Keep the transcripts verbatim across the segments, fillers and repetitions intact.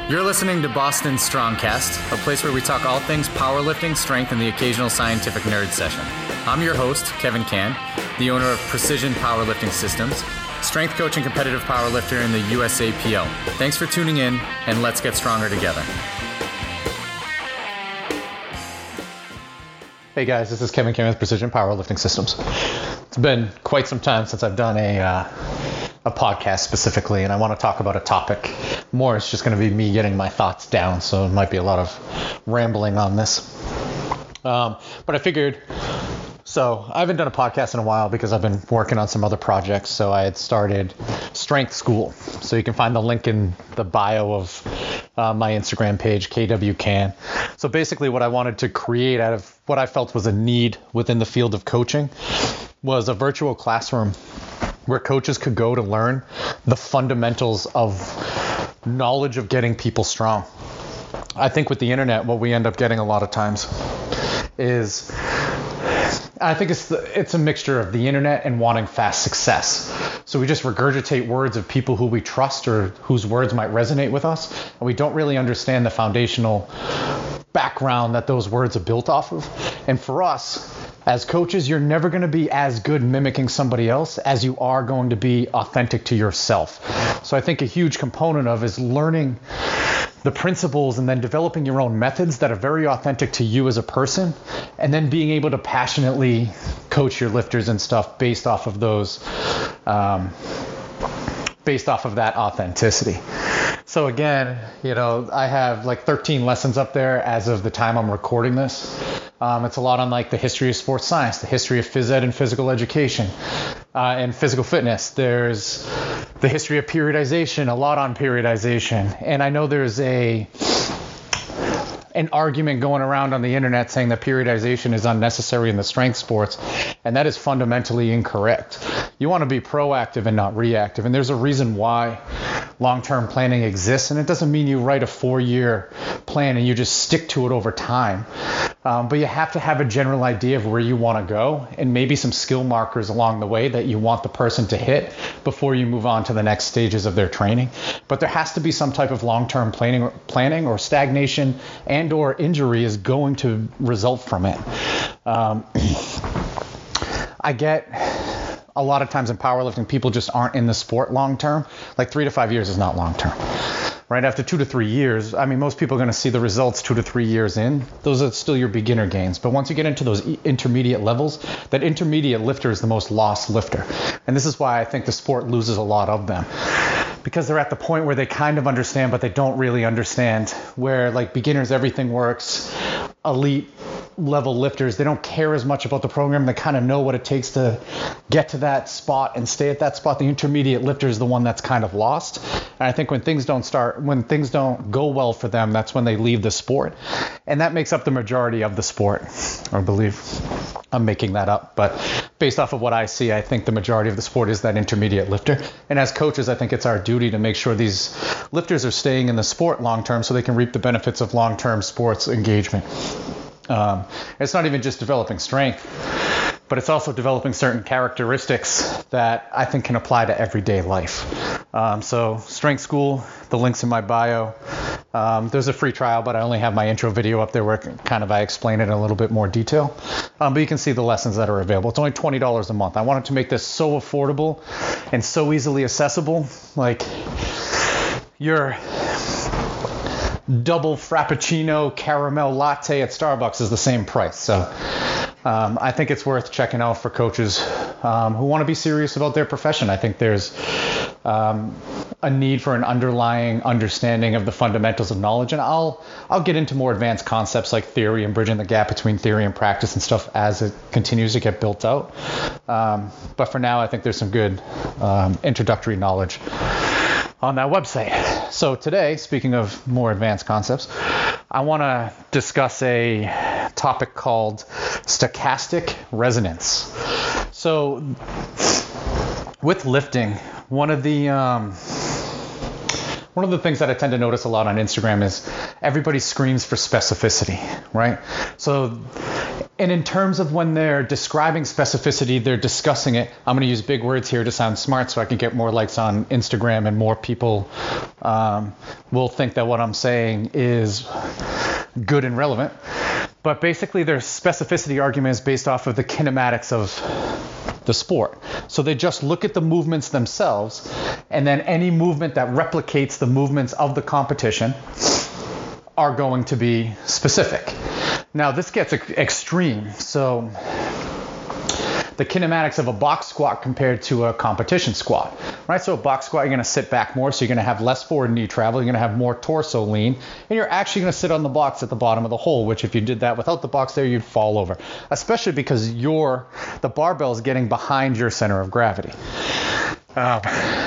You're listening to Boston Strongcast, a place where we talk all things powerlifting, strength, and the occasional scientific nerd session. I'm your host, Kevin Can, the owner of Precision Powerlifting Systems, strength coach and competitive powerlifter in the U S A P L. Thanks for tuning in, and let's get stronger together. Hey guys, this is Kevin Can with Precision Powerlifting Systems. It's been quite some time since I've done a uh, a podcast specifically, and I want to talk about a topic more. It's just going to be me getting my thoughts down, so it might be a lot of rambling on this. Um, but I figured, so I haven't done a podcast in a while because I've been working on some other projects. So I had started Strength School. So you can find the link in the bio of uh, my Instagram page, K W Can. So basically what I wanted to create out of what I felt was a need within the field of coaching was a virtual classroom where coaches could go to learn the fundamentals of knowledge of getting people strong. I think with the internet, what we end up getting a lot of times is, I think it's the, it's a mixture of the internet and wanting fast success. So we just regurgitate words of people who we trust or whose words might resonate with us, and we don't really understand the foundational background that those words are built off of. And for us, as coaches, you're never going to be as good mimicking somebody else as you are going to be authentic to yourself. So I think a huge component of is learning the principles and then developing your own methods that are very authentic to you as a person, and then being able to passionately coach your lifters and stuff based off of those, um, based off of that authenticity. So again, you know, I have like thirteen lessons up there as of the time I'm recording this. Um, it's a lot on like the history of sports science, the history of phys ed and physical education, uh, and physical fitness. There's the history of periodization, a lot on periodization. And I know there's a an argument going around on the internet saying that periodization is unnecessary in the strength sports, and that is fundamentally incorrect. You want to be proactive and not reactive, and there's a reason why long-term planning exists, and it doesn't mean you write a four-year plan and you just stick to it over time. Um, but you have to have a general idea of where you want to go and maybe some skill markers along the way that you want the person to hit before you move on to the next stages of their training. But there has to be some type of long-term planning, planning or stagnation and or injury is going to result from it. Um, I get a lot of times in powerlifting, people just aren't in the sport long-term. Like three to five years is not long-term. Right after two to three years, I mean, most people are going to see the results two to three years in. Those are still your beginner gains. But once you get into those intermediate levels, that intermediate lifter is the most lost lifter. And this is why I think the sport loses a lot of them. Because they're at the point where they kind of understand, but they don't really understand. Where like beginners, everything works. Elite level lifters, they don't care as much about the program. They kind of know what it takes to get to that spot and stay at that spot. The intermediate lifter is the one that's kind of lost. And I think when things don't start, when things don't go well for them, that's when they leave the sport. And that makes up the majority of the sport, I believe. I'm making that up, but based off of what I see, I think the majority of the sport is that intermediate lifter. And as coaches, I think it's our duty to make sure these lifters are staying in the sport long term so they can reap the benefits of long-term sports engagement. Um, it's not even just developing strength, but it's also developing certain characteristics that I think can apply to everyday life. Um, so Strength School, the link's in my bio. Um, there's a free trial, but I only have my intro video up there where kind of I explain it in a little bit more detail. Um, but you can see the lessons that are available. It's only twenty dollars a month. I wanted to make this so affordable and so easily accessible. Like your double frappuccino caramel latte at Starbucks is the same price. So um, I think it's worth checking out for coaches um, who want to be serious about their profession. I think there's um, a need for an underlying understanding of the fundamentals of knowledge, and I'll I'll get into more advanced concepts like theory and bridging the gap between theory and practice and stuff as it continues to get built out. Um, but for now, I think there's some good um, introductory knowledge on that website. So today, speaking of more advanced concepts, I want to discuss a topic called stochastic resonance. So with lifting, one of the um, one of the things that I tend to notice a lot on Instagram is everybody screams for specificity, right? So, and in terms of when they're describing specificity, they're discussing it. I'm going to use big words here to sound smart so I can get more likes on Instagram and more people um, will think that what I'm saying is good and relevant. But basically their specificity argument is based off of the kinematics of the sport. So they just look at the movements themselves, and then any movement that replicates the movements of the competition are going to be specific. Now this gets ex- extreme. So the kinematics of a box squat compared to a competition squat, right? So a box squat, you're going to sit back more, so you're going to have less forward knee travel, you're going to have more torso lean, and you're actually going to sit on the box at the bottom of the hole, which if you did that without the box there, you'd fall over, especially because your the barbell is getting behind your center of gravity. Um,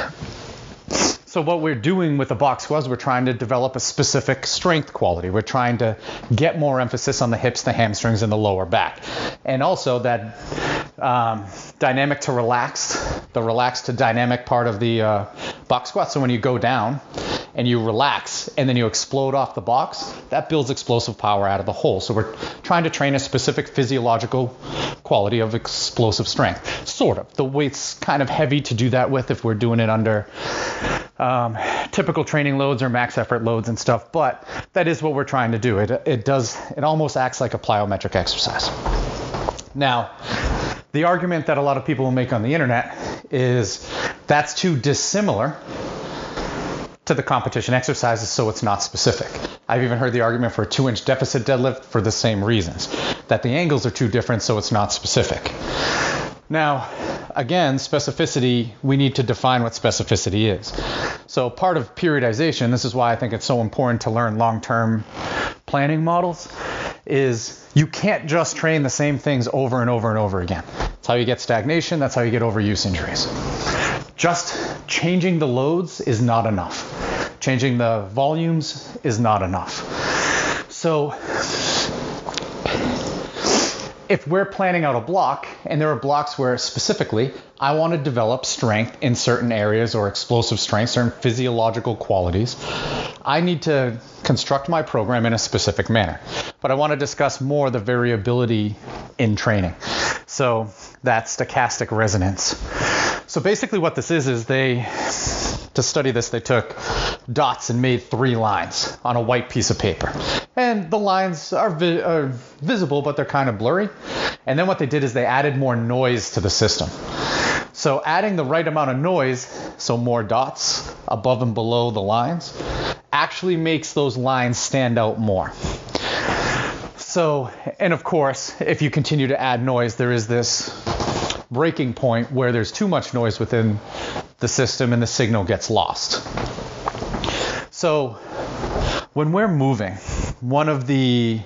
So what we're doing with the box squat is we're trying to develop a specific strength quality. We're trying to get more emphasis on the hips, the hamstrings, and the lower back. And also that um, dynamic to relaxed, the relaxed to dynamic part of the uh, box squat. So when you go down and you relax and then you explode off the box, that builds explosive power out of the hole. So we're trying to train a specific physiological quality of explosive strength. Sort of. The weight's kind of heavy to do that with if we're doing it under Um, typical training loads or max effort loads and stuff, but that is what we're trying to do. It it does it almost acts like a plyometric exercise. Now, the argument that a lot of people will make on the internet is that's too dissimilar to the competition exercises, so it's not specific. I've even heard the argument for a two-inch deficit deadlift for the same reasons, that the angles are too different, so it's not specific. Now, again, specificity, we need to define what specificity is. So part of periodization, this is why I think it's so important to learn long-term planning models, is you can't just train the same things over and over and over again. That's how you get stagnation, that's how you get overuse injuries. Just changing the loads is not enough. Changing the volumes is not enough. So if we're planning out a block, and there are blocks where specifically I want to develop strength in certain areas or explosive strength, certain physiological qualities, I need to construct my program in a specific manner. But I want to discuss more the variability in training. So that's stochastic resonance. So basically what this is, is they, to study this, they took dots and made three lines on a white piece of paper. And the lines are, vi- are visible, but they're kind of blurry. And then what they did is they added more noise to the system. So adding the right amount of noise, so more dots above and below the lines, actually makes those lines stand out more. So, and of course, if you continue to add noise, there is this breaking point where there's too much noise within the system and the signal gets lost. So when we're moving, one of the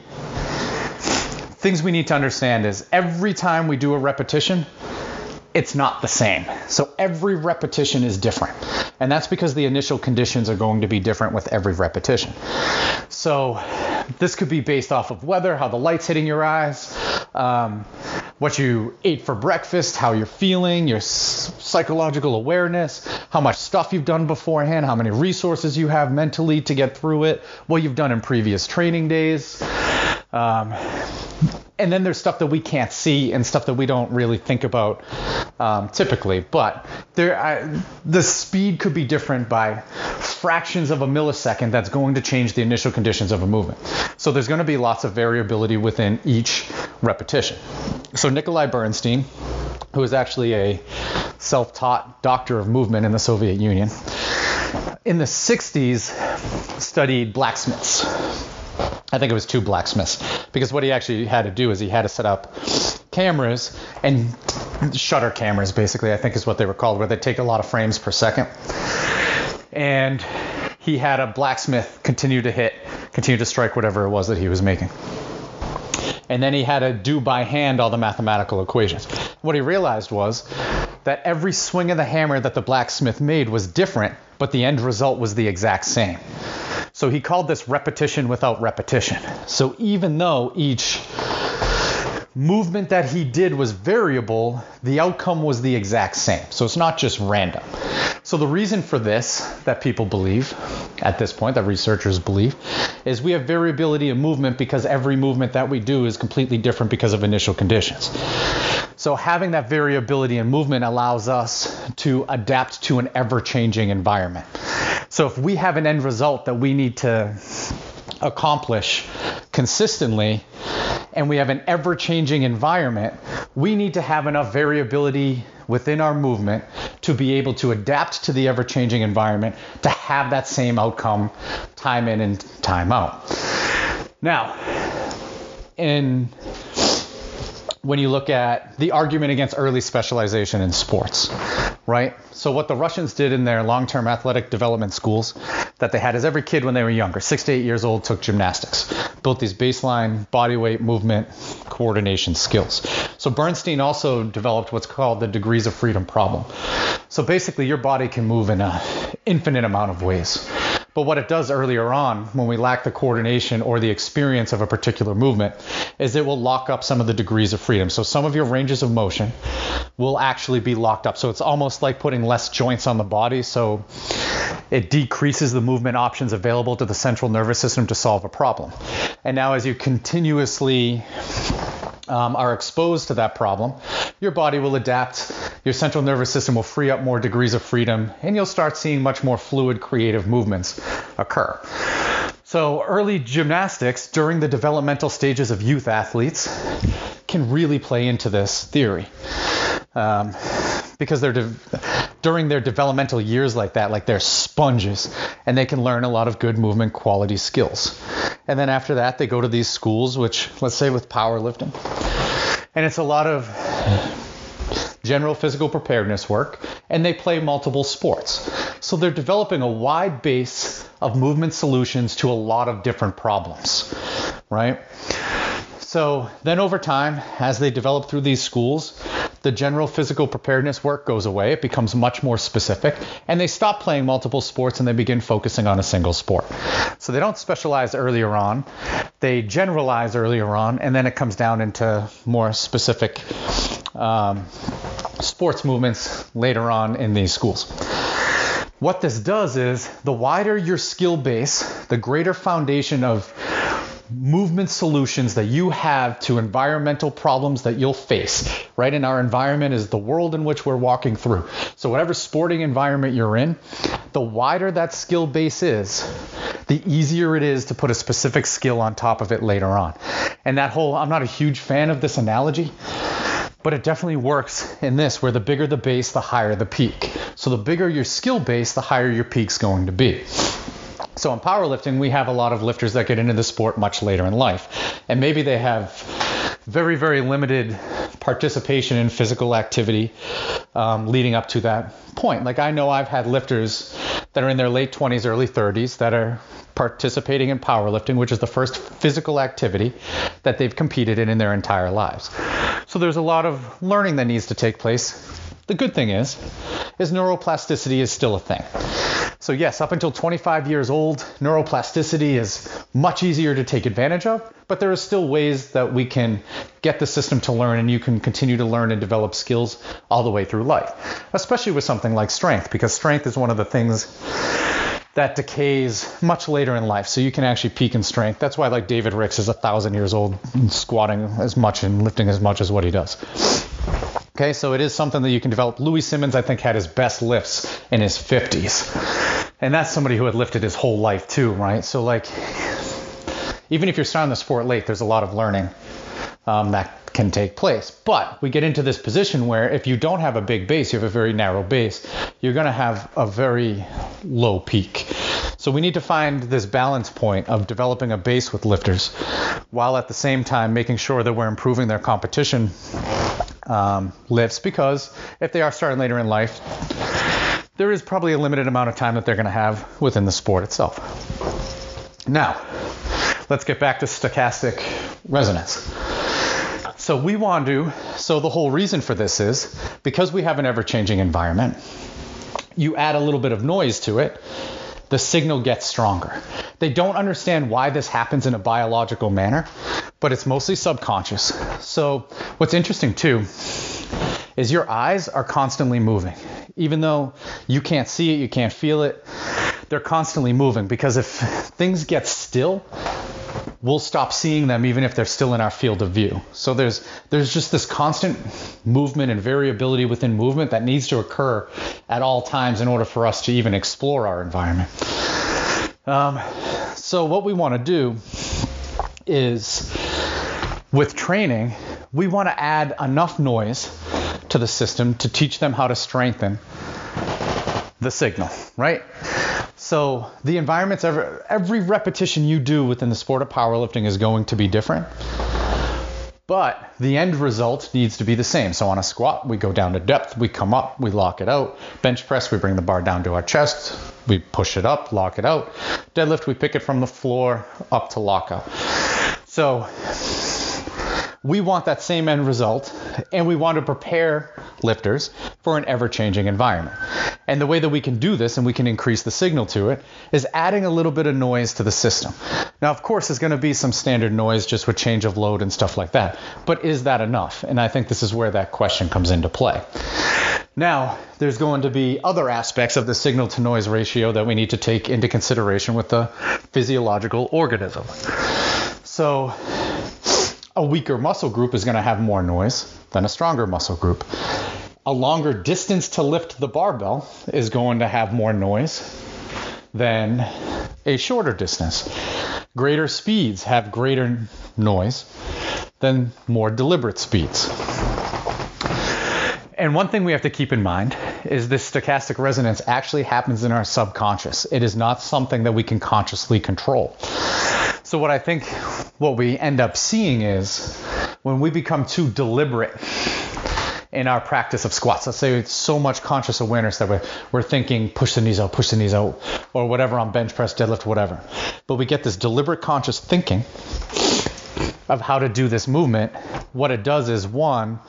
things we need to understand is every time we do a repetition, it's not the same. So every repetition is different. And that's because the initial conditions are going to be different with every repetition. So this could be based off of weather, how the light's hitting your eyes, um, what you ate for breakfast, how you're feeling, your s- psychological awareness, how much stuff you've done beforehand, how many resources you have mentally to get through it, what you've done in previous training days. Um, and then there's stuff that we can't see and stuff that we don't really think about um, typically. But there, I, the speed could be different by fractions of a millisecond. That's going to change the initial conditions of a movement. So there's going to be lots of variability within each repetition. So Nikolai Bernstein, who is actually a self-taught doctor of movement in the Soviet Union, in the sixties studied blacksmiths. I think it was two blacksmiths, because what he actually had to do is he had to set up cameras, and shutter cameras basically, I think is what they were called, where they take a lot of frames per second. And he had a blacksmith continue to hit, continue to strike whatever it was that he was making. And then he had to do by hand all the mathematical equations. What he realized was that every swing of the hammer that the blacksmith made was different, but the end result was the exact same. So he called this repetition without repetition. So even though each movement that he did was variable, the outcome was the exact same. So it's not just random. So the reason for this, that people believe at this point, that researchers believe, is we have variability in movement because every movement that we do is completely different because of initial conditions. So having that variability in movement allows us to adapt to an ever-changing environment. So if we have an end result that we need to accomplish consistently, and we have an ever-changing environment, we need to have enough variability within our movement to be able to adapt to the ever-changing environment to have that same outcome time in and time out. Now, in when you look at the argument against early specialization in sports, right? So what the Russians did in their long-term athletic development schools that they had is every kid when they were younger, six to eight years old, took gymnastics, built these baseline body weight movement coordination skills. So Bernstein also developed what's called the degrees of freedom problem. So basically your body can move in an infinite amount of ways. But what it does earlier on, when we lack the coordination or the experience of a particular movement, is it will lock up some of the degrees of freedom. So some of your ranges of motion will actually be locked up. So it's almost like putting less joints on the body. So it decreases the movement options available to the central nervous system to solve a problem. And now as you continuously um, are exposed to that problem, your body will adapt, your central nervous system will free up more degrees of freedom, and you'll start seeing much more fluid, creative movements occur. So early gymnastics during the developmental stages of youth athletes can really play into this theory. Um, because they're de- during their developmental years like that, like they're sponges, and they can learn a lot of good movement quality skills. And then after that, they go to these schools, which let's say with powerlifting, and it's a lot of general physical preparedness work, and they play multiple sports. So they're developing a wide base of movement solutions to a lot of different problems, right? So then over time, as they develop through these schools, the general physical preparedness work goes away. It becomes much more specific, and they stop playing multiple sports and they begin focusing on a single sport. So they don't specialize earlier on, they generalize earlier on, and then it comes down into more specific um, sports movements later on in these schools. What this does is, the wider your skill base, the greater foundation of movement solutions that you have to environmental problems that you'll face, right? And our environment is the world in which we're walking through. So whatever sporting environment you're in, the wider that skill base is, the easier it is to put a specific skill on top of it later on. And that whole, I'm not a huge fan of this analogy, but it definitely works in this, where the bigger the base, the higher the peak. So the bigger your skill base, the higher your peak's going to be. So in powerlifting, we have a lot of lifters that get into the sport much later in life. And maybe they have very, very limited participation in physical activity um, leading up to that point. Like I know I've had lifters that are in their late twenties, early thirties that are participating in powerlifting, which is the first physical activity that they've competed in in their entire lives. So there's a lot of learning that needs to take place. The good thing is, is neuroplasticity is still a thing. So yes, up until twenty-five years old, neuroplasticity is much easier to take advantage of, but there are still ways that we can get the system to learn, and you can continue to learn and develop skills all the way through life, especially with something like strength, because strength is one of the things that decays much later in life. So you can actually peak in strength. That's why like David Ricks is a thousand years old, squatting as much and lifting as much as what he does. Okay, so it is something that you can develop. Louis Simmons, I think, had his best lifts in his fifties. And that's somebody who had lifted his whole life too, right? So like, even if you're starting the sport late, there's a lot of learning um, that can take place. But we get into this position where if you don't have a big base, you have a very narrow base, you're going to have a very low peak. So we need to find this balance point of developing a base with lifters while at the same time making sure that we're improving their competition um, lifts, because if they are starting later in life, there is probably a limited amount of time that they're going to have within the sport itself. Now, let's get back to stochastic resonance. So we want to, so the whole reason for this is because we have an ever-changing environment, you add a little bit of noise to it, the signal gets stronger. They don't understand why this happens in a biological manner, but it's mostly subconscious. So what's interesting too is your eyes are constantly moving. Even though you can't see it, you can't feel it, they're constantly moving, because if things get still, we'll stop seeing them even if they're still in our field of view. So there's there's just this constant movement and variability within movement that needs to occur at all times in order for us to even explore our environment. Um, so what we want to do is, with training, we want to add enough noise to the system to teach them how to strengthen the signal, right? So the environments, every, every repetition you do within the sport of powerlifting is going to be different, but the end result needs to be the same. So on a squat, we go down to depth, we come up, we lock it out. Bench press, we bring the bar down to our chest, we push it up, lock it out. Deadlift, we pick it from the floor up to lockout. So we want that same end result, and we want to prepare lifters for an ever-changing environment. And the way that we can do this, and we can increase the signal to it, is adding a little bit of noise to the system. Now, of course, there's going to be some standard noise just with change of load and stuff like that. But is that enough? And I think this is where that question comes into play. Now, there's going to be other aspects of the signal to noise ratio that we need to take into consideration with the physiological organism. So a weaker muscle group is going to have more noise than a stronger muscle group. A longer distance to lift the barbell is going to have more noise than a shorter distance. Greater speeds have greater noise than more deliberate speeds. And one thing we have to keep in mind is this stochastic resonance actually happens in our subconscious. It is not something that we can consciously control. So what I think what we end up seeing is when we become too deliberate in our practice of squats, let's say it's so much conscious awareness that we're, we're thinking push the knees out, push the knees out, or whatever on bench press, deadlift, whatever. But we get this deliberate conscious thinking of how to do this movement. What it does is, one,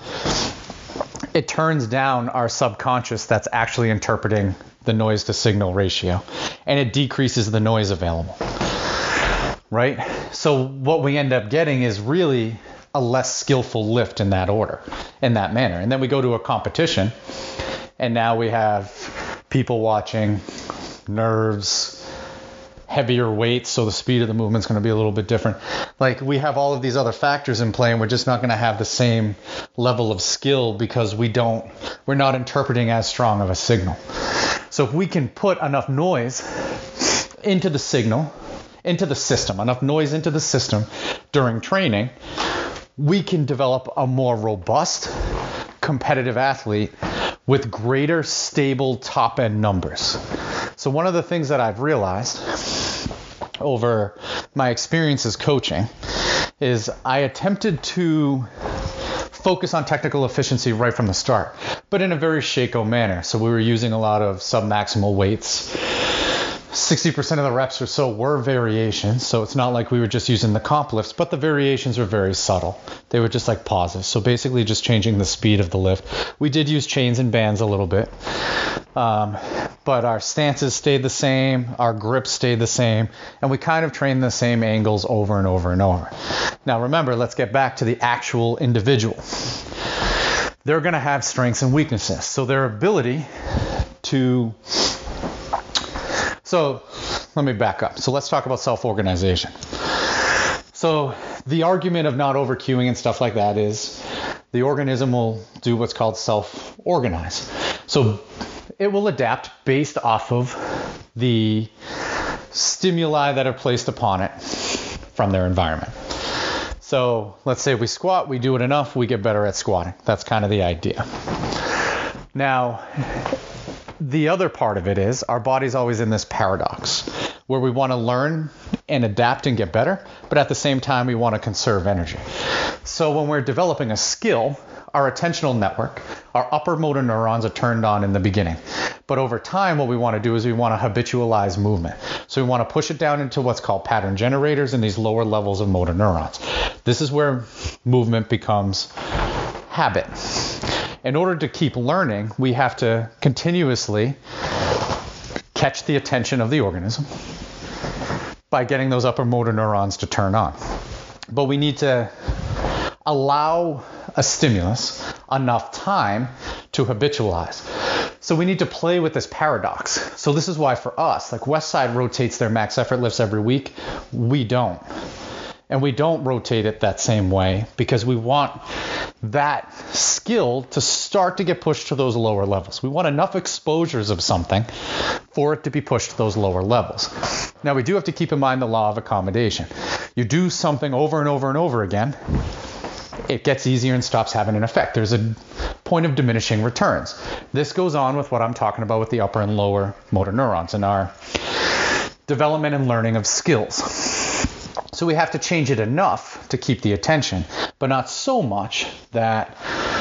it turns down our subconscious that's actually interpreting the noise to signal ratio, and it decreases the noise available, right? So what we end up getting is really a less skillful lift in that order, in that manner. And then we go to a competition, and now we have people watching, nerves, heavier weights, so the speed of the movement is going to be a little bit different. Like, we have all of these other factors in play, and we're just not going to have the same level of skill because we don't, we're not interpreting as strong of a signal. So if we can put enough noise into the signal, into the system, enough noise into the system during training, we can develop a more robust, competitive athlete with greater stable top-end numbers. So one of the things that I've realized over my experiences coaching is I attempted to focus on technical efficiency right from the start, but in a very Shako manner. So we were using a lot of sub-maximal weights. sixty percent of the reps or so were variations, so it's not like we were just using the comp lifts, but the variations were very subtle. They were just like pauses, so basically just changing the speed of the lift. We did use chains and bands a little bit, um, but our stances stayed the same, our grips stayed the same, and we kind of trained the same angles over and over and over. Now remember, let's get back to the actual individual. They're going to have strengths and weaknesses, so their ability to... So let me back up. So let's talk about self-organization. So the argument of not over-cueing and stuff like that is the organism will do what's called self-organize. So it will adapt based off of the stimuli that are placed upon it from their environment. So let's say we squat, we do it enough, we get better at squatting. That's kind of the idea. Now, the other part of it is our body's always in this paradox where we want to learn and adapt and get better, but at the same time we want to conserve energy. So when we're developing a skill, our attentional network, our upper motor neurons are turned on in the beginning. But over time, what we want to do is we want to habitualize movement. So we want to push it down into what's called pattern generators and these lower levels of motor neurons. This is where movement becomes habit. In order to keep learning, we have to continuously catch the attention of the organism by getting those upper motor neurons to turn on. But we need to allow a stimulus enough time to habitualize. So we need to play with this paradox. So this is why for us, like Westside rotates their max effort lifts every week. We don't. And we don't rotate it that same way because we want that skill to start to get pushed to those lower levels. We want enough exposures of something for it to be pushed to those lower levels. Now, we do have to keep in mind the law of accommodation. You do something over and over and over again, it gets easier and stops having an effect. There's a point of diminishing returns. This goes on with what I'm talking about with the upper and lower motor neurons in our development and learning of skills. So we have to change it enough to keep the attention, but not so much that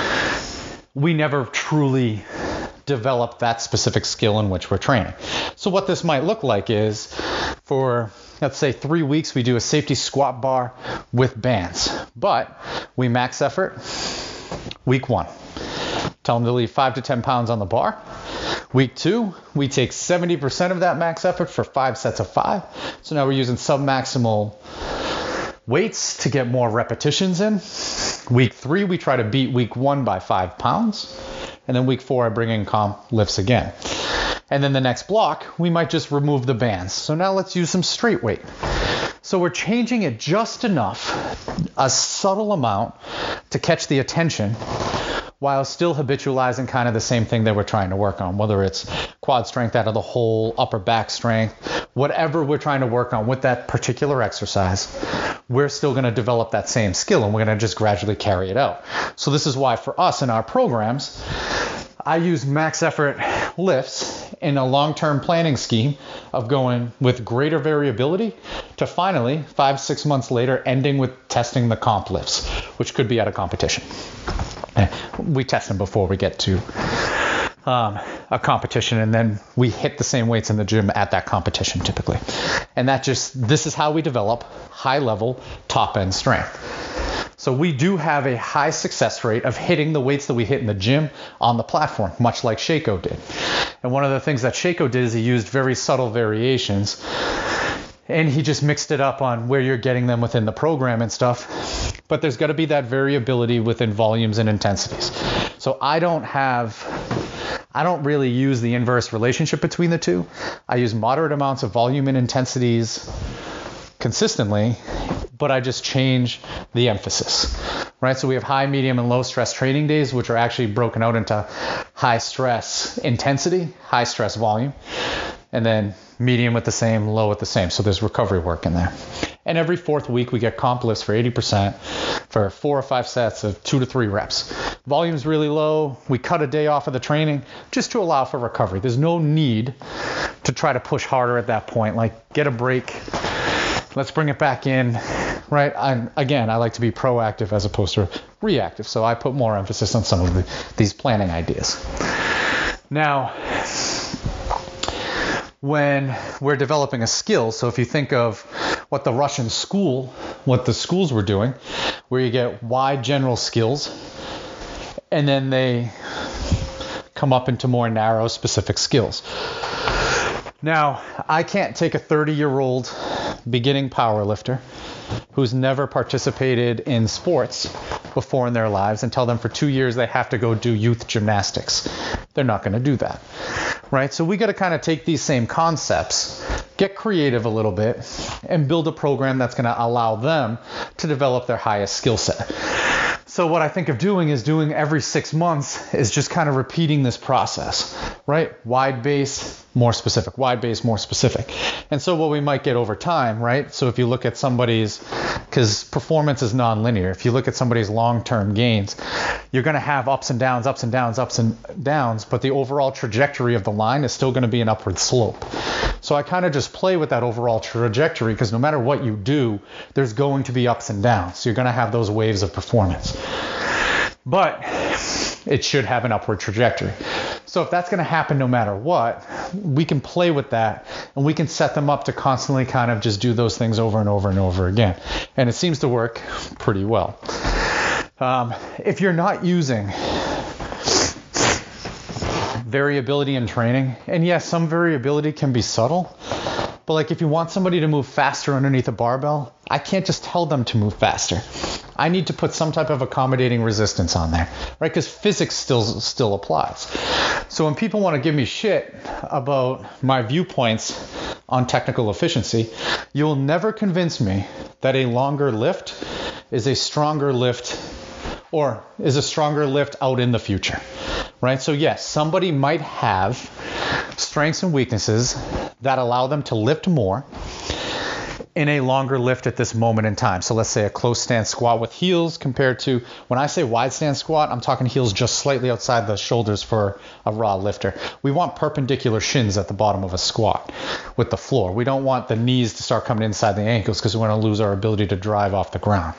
we never truly develop that specific skill in which we're training. So what this might look like is for, let's say, three weeks, we do a safety squat bar with bands, but we max effort week one. Tell them to leave five to ten pounds on the bar. Week two, we take seventy percent of that max effort for five sets of five. So now we're using submaximal weights to get more repetitions in. Week three, we try to beat week one by five pounds. And then week four, I bring in comp lifts again. And then the next block, we might just remove the bands. So now let's use some straight weight. So we're changing it just enough, a subtle amount, to catch the attention while still habitualizing kind of the same thing that we're trying to work on, whether it's quad strength out of the hole, upper back strength, whatever we're trying to work on with that particular exercise, we're still going to develop that same skill and we're going to just gradually carry it out. So this is why for us in our programs, I use max effort lifts in a long-term planning scheme of going with greater variability to finally, five, six months later, ending with testing the comp lifts, which could be at a competition. We test them before we get to um, a competition, and then we hit the same weights in the gym at that competition typically. And that just, this is how we develop high level top end strength. So we do have a high success rate of hitting the weights that we hit in the gym on the platform, much like Shaco did. And one of the things that Shaco did is he used very subtle variations, and he just mixed it up on where you're getting them within the program and stuff. But there's got to be that variability within volumes and intensities. So I don't have, I don't really use the inverse relationship between the two. I use moderate amounts of volume and intensities consistently, but I just change the emphasis, right? So we have high, medium, and low stress training days, which are actually broken out into high stress intensity, high stress volume, and then medium with the same, low with the same. So there's recovery work in there. And every fourth week, we get comp lifts for eighty percent for four or five sets of two to three reps. Volume's really low. We cut a day off of the training just to allow for recovery. There's no need to try to push harder at that point. Like, get a break. Let's bring it back in, right? I'm, again, I like to be proactive as opposed to reactive. So I put more emphasis on some of the, these planning ideas. Now, when we're developing a skill, so if you think of what the Russian school, what the schools were doing, where you get wide general skills, and then they come up into more narrow specific skills. Now, I can't take a thirty-year-old beginning powerlifter who's never participated in sports before in their lives and tell them for two years they have to go do youth gymnastics. They're not going to do that, right? So we got to kind of take these same concepts, get creative a little bit, and build a program that's going to allow them to develop their highest skill set. So what I think of doing is doing every six months is just kind of repeating this process, right? Wide base, more specific, wide base, more specific. And so what we might get over time, right? So if you look at somebody's, because performance is nonlinear, if you look at somebody's long-term gains, you're going to have ups and downs, ups and downs, ups and downs, but the overall trajectory of the line is still going to be an upward slope. So I kind of just play with that overall trajectory because no matter what you do, there's going to be ups and downs. So you're going to have those waves of performance. But it should have an upward trajectory. So if that's going to happen no matter what, we can play with that and we can set them up to constantly kind of just do those things over and over and over again. And it seems to work pretty well. Um, if you're not using variability in training, and yes, some variability can be subtle, but like if you want somebody to move faster underneath a barbell, I can't just tell them to move faster. I need to put some type of accommodating resistance on there, right? Because physics still still applies. So when people want to give me shit about my viewpoints on technical efficiency, you'll never convince me that a longer lift is a stronger lift or is a stronger lift out in the future, right? So yes, somebody might have strengths and weaknesses that allow them to lift more in a longer lift at this moment in time. So let's say a close stance squat with heels compared to, when I say wide stance squat, I'm talking heels just slightly outside the shoulders for a raw lifter. We want perpendicular shins at the bottom of a squat with the floor. We don't want the knees to start coming inside the ankles because we want to lose our ability to drive off the ground.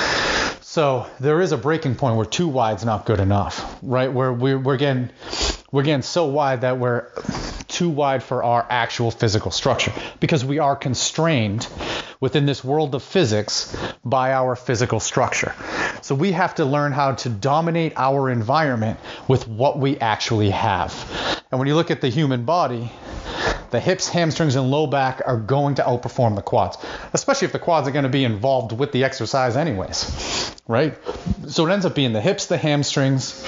So there is a breaking point where too wide's not good enough, right? Where we're, we're getting we're getting so wide that we're too wide for our actual physical structure because we are constrained within this world of physics by our physical structure. So we have to learn how to dominate our environment with what we actually have. And when you look at the human body, the hips, hamstrings, and low back are going to outperform the quads, especially if the quads are going to be involved with the exercise anyways, right? So it ends up being the hips, the hamstrings,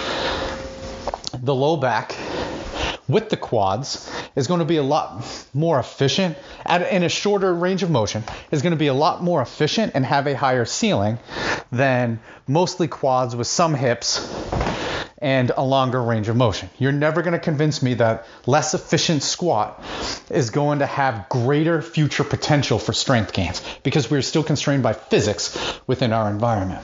the low back with the quads is going to be a lot more efficient at, in a shorter range of motion, is going to be a lot more efficient and have a higher ceiling than mostly quads with some hips and a longer range of motion. You're never going to convince me that less efficient squat is going to have greater future potential for strength gains because we're still constrained by physics within our environment.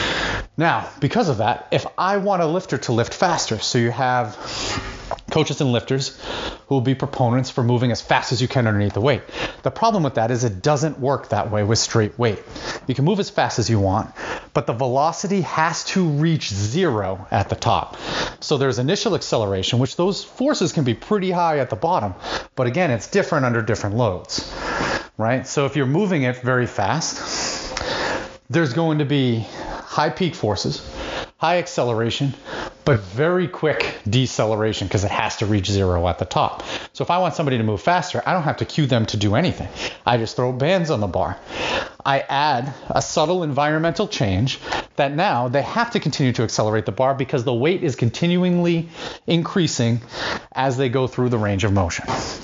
Now, because of that, if I want a lifter to lift faster, so you have coaches and lifters who will be proponents for moving as fast as you can underneath the weight. The problem with that is it doesn't work that way with straight weight. You can move as fast as you want, but the velocity has to reach zero at the top. So there's initial acceleration, which those forces can be pretty high at the bottom, but again, it's different under different loads, right? So if you're moving it very fast, there's going to be high peak forces, high acceleration, but very quick deceleration because it has to reach zero at the top. So if I want somebody to move faster, I don't have to cue them to do anything. I just throw bands on the bar. I add a subtle environmental change that now they have to continue to accelerate the bar because the weight is continually increasing as they go through the range of motion.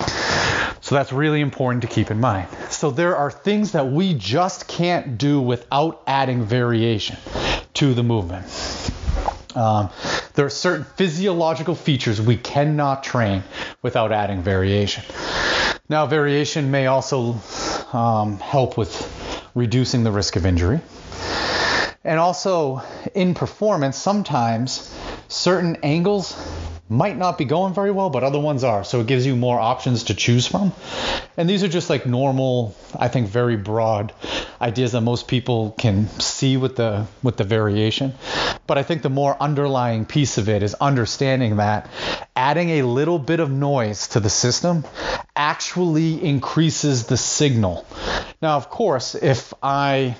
So that's really important to keep in mind. So there are things that we just can't do without adding variation to the movement. Um, there are certain physiological features we cannot train without adding variation. Now, variation may also um, help with reducing the risk of injury. And also, in performance, sometimes certain angles might not be going very well, but other ones are. So it gives you more options to choose from. And these are just like normal, I think, very broad ideas that most people can see with the with the variation. But I think the more underlying piece of it is understanding that adding a little bit of noise to the system actually increases the signal. Now, of course, if I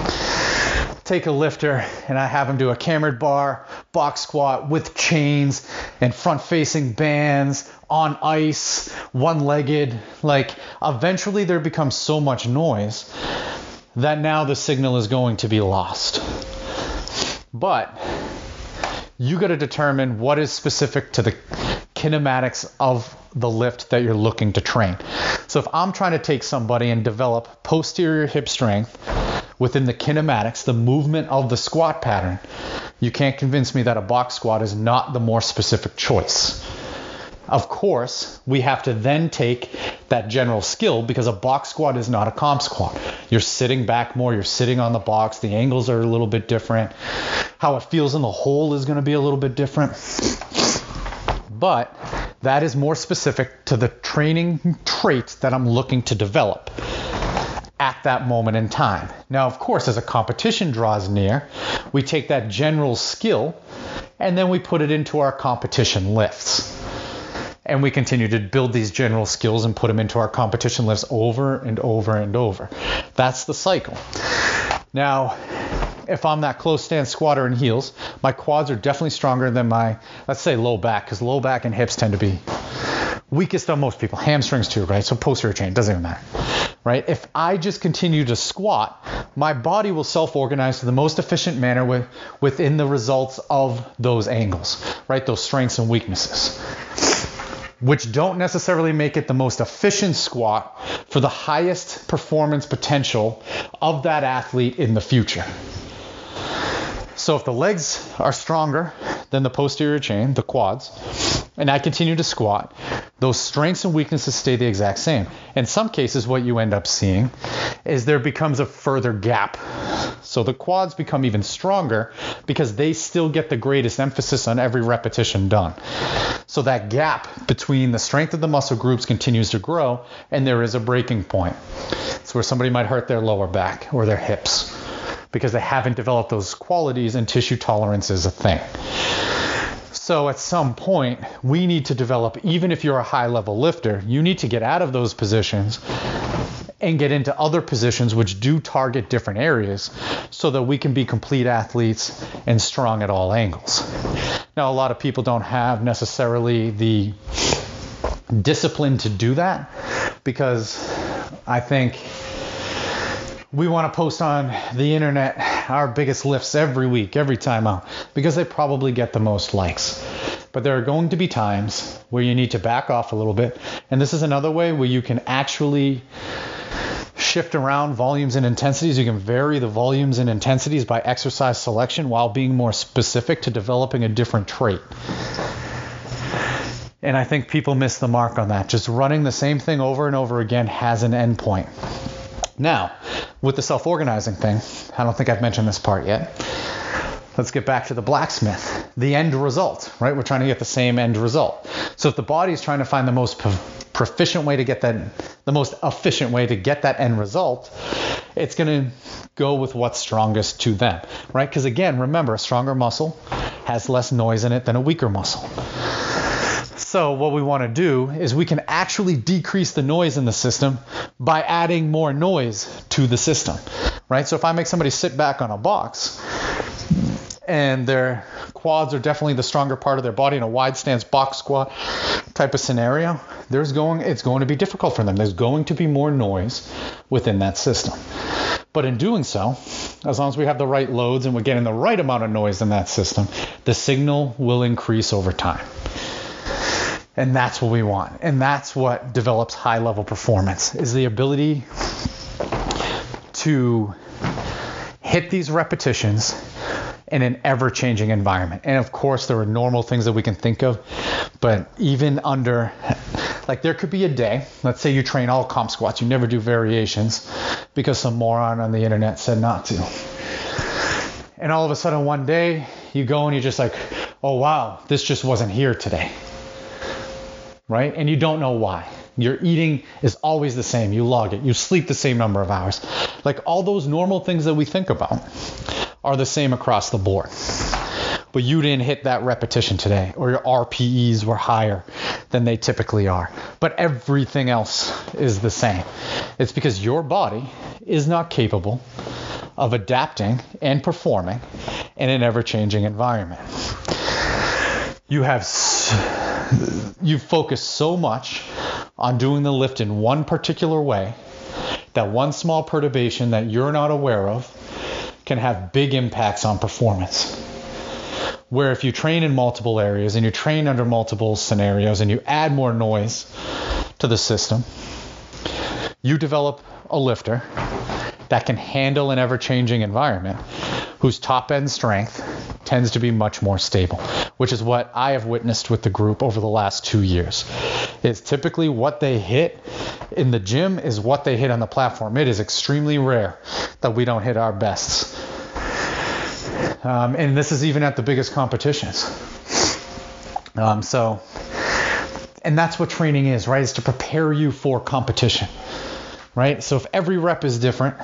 take a lifter and I have him do a cambered bar, box squat with chains and front-facing bands on ice, one-legged, like eventually there becomes so much noise that now the signal is going to be lost. But you got to determine what is specific to the kinematics of the lift that you're looking to train. So if I'm trying to take somebody and develop posterior hip strength within the kinematics, the movement of the squat pattern, you can't convince me that a box squat is not the more specific choice. Of course, we have to then take that general skill because a box squat is not a comp squat. You're sitting back more, you're sitting on the box, the angles are a little bit different. How it feels in the hole is going to be a little bit different. But that is more specific to the training trait that I'm looking to develop at that moment in time. Now, of course, as a competition draws near, we take that general skill and then we put it into our competition lifts. And we continue to build these general skills and put them into our competition lifts over and over and over. That's the cycle. Now, if I'm that close stance squatter in heels, my quads are definitely stronger than my, let's say, low back, because low back and hips tend to be weakest on most people. Hamstrings too, right? So posterior chain, doesn't even matter, right? If I just continue to squat, my body will self-organize to the most efficient manner with, within the results of those angles, right? Those strengths and weaknesses. which don't necessarily make it the most efficient squat for the highest performance potential of that athlete in the future. So if the legs are stronger than the posterior chain, the quads, and I continue to squat, those strengths and weaknesses stay the exact same. In some cases, what you end up seeing is there becomes a further gap. So the quads become even stronger because they still get the greatest emphasis on every repetition done. So that gap between the strength of the muscle groups continues to grow, and there is a breaking point. It's where somebody might hurt their lower back or their hips because they haven't developed those qualities and tissue tolerance is a thing. So at some point, we need to develop, even if you're a high-level lifter, you need to get out of those positions and get into other positions which do target different areas so that we can be complete athletes and strong at all angles. Now, a lot of people don't have necessarily the discipline to do that because I think we want to post on the internet our biggest lifts every week, every time out, because they probably get the most likes. But there are going to be times where you need to back off a little bit. And this is another way where you can actually shift around volumes and intensities. You can vary the volumes and intensities by exercise selection while being more specific to developing a different trait. And I think people miss the mark on that. Just running the same thing over and over again has an end point. Now, with the self-organizing thing, I don't think I've mentioned this part yet. Let's get back to the blacksmith. The end result, right? We're trying to get the same end result. So if the body is trying to find the most proficient way to get that, the most efficient way to get that end result, it's going to go with what's strongest to them, right? Because again, remember, a stronger muscle has less noise in it than a weaker muscle. So what we want to do is we can actually decrease the noise in the system by adding more noise to the system, right? So if I make somebody sit back on a box and their quads are definitely the stronger part of their body in a wide stance box squat type of scenario, there's going, it's going to be difficult for them. There's going to be more noise within that system. But in doing so, as long as we have the right loads and we're getting the right amount of noise in that system, the signal will increase over time. And that's what we want. And that's what develops high-level performance, is the ability to hit these repetitions in an ever-changing environment. And of course, there are normal things that we can think of, but even under, like there could be a day, let's say you train all comp squats, you never do variations because some moron on the internet said not to. And all of a sudden one day you go and you're just like, oh wow, this just wasn't here today. Right? And you don't know why. Your eating is always the same. You log it. You sleep the same number of hours. Like all those normal things that we think about are the same across the board. But you didn't hit that repetition today, or your R P Es were higher than they typically are. But everything else is the same. It's because your body is not capable of adapting and performing in an ever-changing environment. You have you focus so much on doing the lift in one particular way that one small perturbation that you're not aware of can have big impacts on performance. Where if you train in multiple areas and you train under multiple scenarios and you add more noise to the system, you develop a lifter that can handle an ever-changing environment whose top-end strength tends to be much more stable, which is what I have witnessed with the group over the last two years. It's typically what they hit in the gym is what they hit on the platform. It is extremely rare that we don't hit our bests. Um, and this is even at the biggest competitions. Um, so, and that's what training is, right? Is to prepare you for competition, right? So if every rep is different,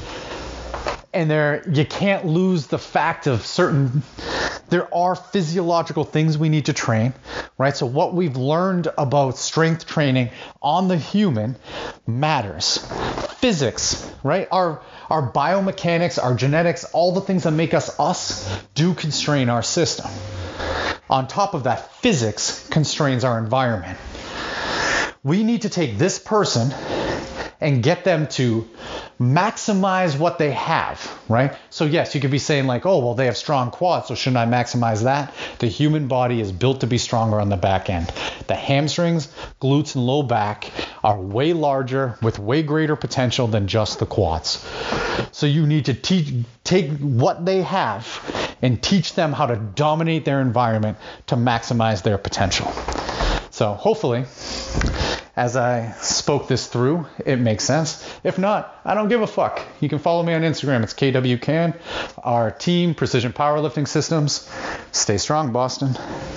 and there, you can't lose the fact of certain, there are physiological things we need to train, right? So what we've learned about strength training on the human matters. Physics, right? Our, our biomechanics, our genetics, all the things that make us us do constrain our system. On top of that, physics constrains our environment. We need to take this person and get them to maximize what they have, right? So yes, you could be saying like, oh, well, they have strong quads, so shouldn't I maximize that? The human body is built to be stronger on the back end. The hamstrings, glutes, and low back are way larger with way greater potential than just the quads. So you need to teach, take what they have and teach them how to dominate their environment to maximize their potential. So hopefully, as I spoke this through, it makes sense. If not, I don't give a fuck. You can follow me on Instagram. It's K W Can. Our team, Precision Powerlifting Systems. Stay strong, Boston.